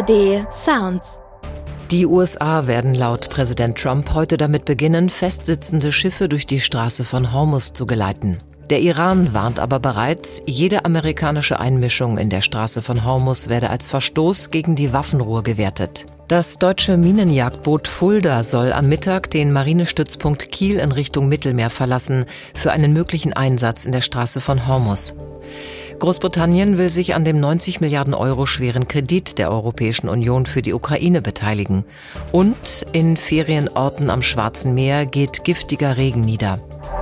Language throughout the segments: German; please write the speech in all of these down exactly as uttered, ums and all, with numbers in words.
A R D Sounds. Die U S A werden laut Präsident Trump heute damit beginnen, festsitzende Schiffe durch die Straße von Hormuz zu geleiten. Der Iran warnt aber bereits, jede amerikanische Einmischung in der Straße von Hormuz werde als Verstoß gegen die Waffenruhe gewertet. Das deutsche Minenjagdboot Fulda soll am Mittag den Marinestützpunkt Kiel in Richtung Mittelmeer verlassen, für einen möglichen Einsatz in der Straße von Hormuz. Großbritannien will sich an dem neunzig Milliarden Euro schweren Kredit der Europäischen Union für die Ukraine beteiligen. Und in Ferienorten am Schwarzen Meer geht giftiger Regen nieder.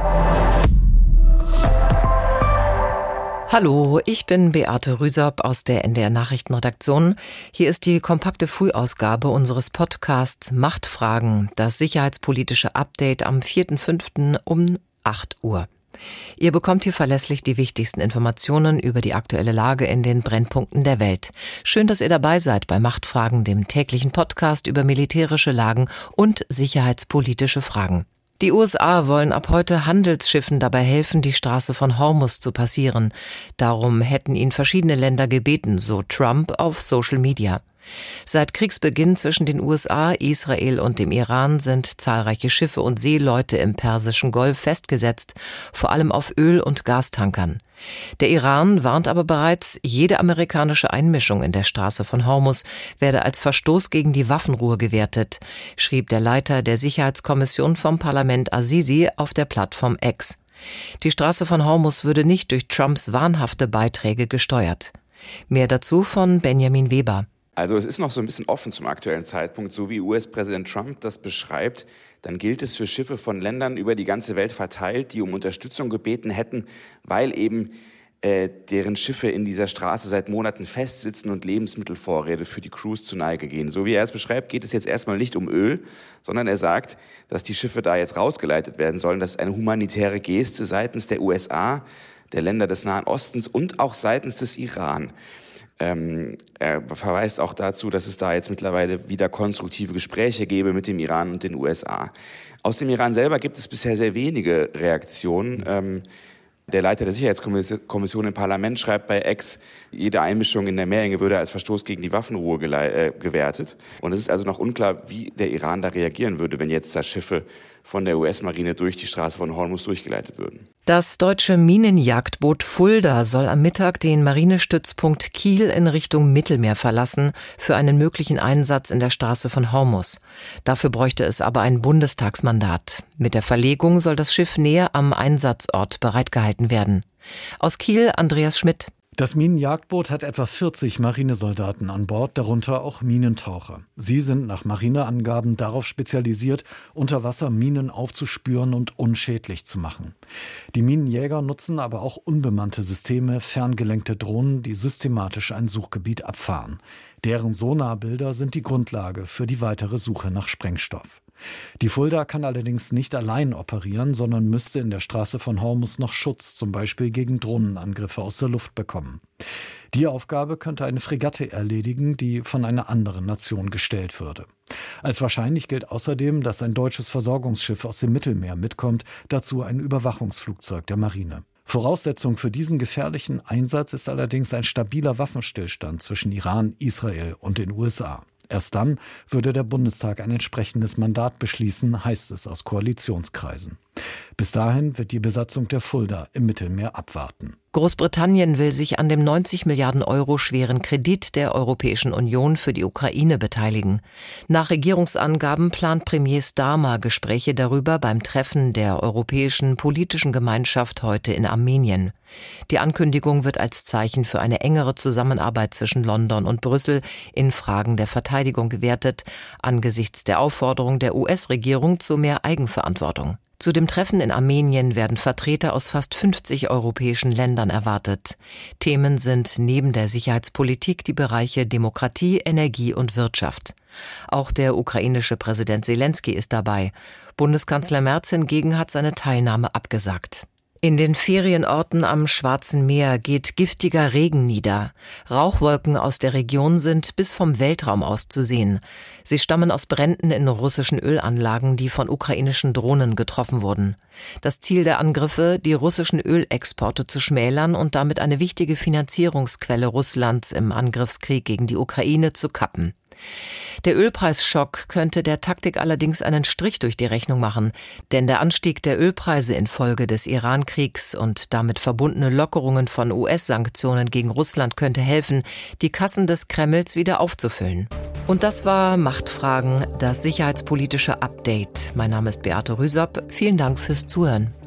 Hallo, ich bin Beate Rüsop aus der N D R Nachrichtenredaktion. Hier ist die kompakte Frühausgabe unseres Podcasts Machtfragen, das sicherheitspolitische Update am vierten fünften um acht Uhr. Ihr bekommt hier verlässlich die wichtigsten Informationen über die aktuelle Lage in den Brennpunkten der Welt. Schön, dass ihr dabei seid bei Machtfragen, dem täglichen Podcast über militärische Lagen und sicherheitspolitische Fragen. Die U S A wollen ab heute Handelsschiffen dabei helfen, die Straße von Hormuz zu passieren. Darum hätten ihn verschiedene Länder gebeten, so Trump auf Social Media. Seit Kriegsbeginn zwischen den U S A, Israel und dem Iran sind zahlreiche Schiffe und Seeleute im Persischen Golf festgesetzt, vor allem auf Öl- und Gastankern. Der Iran warnt aber bereits, jede amerikanische Einmischung in der Straße von Hormuz werde als Verstoß gegen die Waffenruhe gewertet, schrieb der Leiter der Sicherheitskommission vom Parlament Azizi auf der Plattform X. Die Straße von Hormuz würde nicht durch Trumps wahnhafte Beiträge gesteuert. Mehr dazu von Benjamin Weber. Also es ist noch so ein bisschen offen zum aktuellen Zeitpunkt, so wie U S-Präsident Trump das beschreibt, dann gilt es für Schiffe von Ländern über die ganze Welt verteilt, die um Unterstützung gebeten hätten, weil eben äh, deren Schiffe in dieser Straße seit Monaten festsitzen und Lebensmittelvorräte für die Crews zu Neige gehen. So wie er es beschreibt, geht es jetzt erstmal nicht um Öl, sondern er sagt, dass die Schiffe da jetzt rausgeleitet werden sollen. Das ist eine humanitäre Geste seitens der U S A, der Länder des Nahen Ostens und auch seitens des Iran. Ähm, er verweist auch dazu, dass es da jetzt mittlerweile wieder konstruktive Gespräche gäbe mit dem Iran und den U S A. Aus dem Iran selber gibt es bisher sehr wenige Reaktionen. Ähm, der Leiter der Sicherheitskommission im Parlament schreibt bei X, jede Einmischung in der Meerenge würde als Verstoß gegen die Waffenruhe gele- äh, gewertet. Und es ist also noch unklar, wie der Iran da reagieren würde, wenn jetzt da Schiffe von der U S-Marine durch die Straße von Hormuz durchgeleitet würden. Das deutsche Minenjagdboot Fulda soll am Mittag den Marinestützpunkt Kiel in Richtung Mittelmeer verlassen, für einen möglichen Einsatz in der Straße von Hormuz. Dafür bräuchte es aber ein Bundestagsmandat. Mit der Verlegung soll das Schiff näher am Einsatzort bereitgehalten werden. Aus Kiel Andreas Schmidt. Das Minenjagdboot hat etwa vierzig Marinesoldaten an Bord, darunter auch Minentaucher. Sie sind nach Marineangaben darauf spezialisiert, unter Wasser Minen aufzuspüren und unschädlich zu machen. Die Minenjäger nutzen aber auch unbemannte Systeme, ferngelenkte Drohnen, die systematisch ein Suchgebiet abfahren. Deren Sonarbilder sind die Grundlage für die weitere Suche nach Sprengstoff. Die Fulda kann allerdings nicht allein operieren, sondern müsste in der Straße von Hormuz noch Schutz, zum Beispiel gegen Drohnenangriffe aus der Luft bekommen. Die Aufgabe könnte eine Fregatte erledigen, die von einer anderen Nation gestellt würde. Als wahrscheinlich gilt außerdem, dass ein deutsches Versorgungsschiff aus dem Mittelmeer mitkommt, dazu ein Überwachungsflugzeug der Marine. Voraussetzung für diesen gefährlichen Einsatz ist allerdings ein stabiler Waffenstillstand zwischen Iran, Israel und den U S A. Erst dann würde der Bundestag ein entsprechendes Mandat beschließen, heißt es aus Koalitionskreisen. Bis dahin wird die Besatzung der Fulda im Mittelmeer abwarten. Großbritannien will sich an dem neunzig Milliarden Euro schweren Kredit der Europäischen Union für die Ukraine beteiligen. Nach Regierungsangaben plant Premier Starmer Gespräche darüber beim Treffen der Europäischen Politischen Gemeinschaft heute in Armenien. Die Ankündigung wird als Zeichen für eine engere Zusammenarbeit zwischen London und Brüssel in Fragen der Verteidigung gewertet, angesichts der Aufforderung der U S-Regierung zu mehr Eigenverantwortung. Zu dem Treffen in Armenien werden Vertreter aus fast fünfzig europäischen Ländern erwartet. Themen sind neben der Sicherheitspolitik die Bereiche Demokratie, Energie und Wirtschaft. Auch der ukrainische Präsident Selenskyj ist dabei. Bundeskanzler Merz hingegen hat seine Teilnahme abgesagt. In den Ferienorten am Schwarzen Meer geht giftiger Regen nieder. Rauchwolken aus der Region sind bis vom Weltraum aus zu sehen. Sie stammen aus Bränden in russischen Ölanlagen, die von ukrainischen Drohnen getroffen wurden. Das Ziel der Angriffe, die russischen Ölexporte zu schmälern und damit eine wichtige Finanzierungsquelle Russlands im Angriffskrieg gegen die Ukraine zu kappen. Der Ölpreisschock könnte der Taktik allerdings einen Strich durch die Rechnung machen, denn der Anstieg der Ölpreise infolge des Iran-Kriegs und damit verbundene Lockerungen von U S-Sanktionen gegen Russland könnte helfen, die Kassen des Kremls wieder aufzufüllen. Und das war Machtfragen, das sicherheitspolitische Update. Mein Name ist Beate Rüsop. Vielen Dank fürs Zuhören.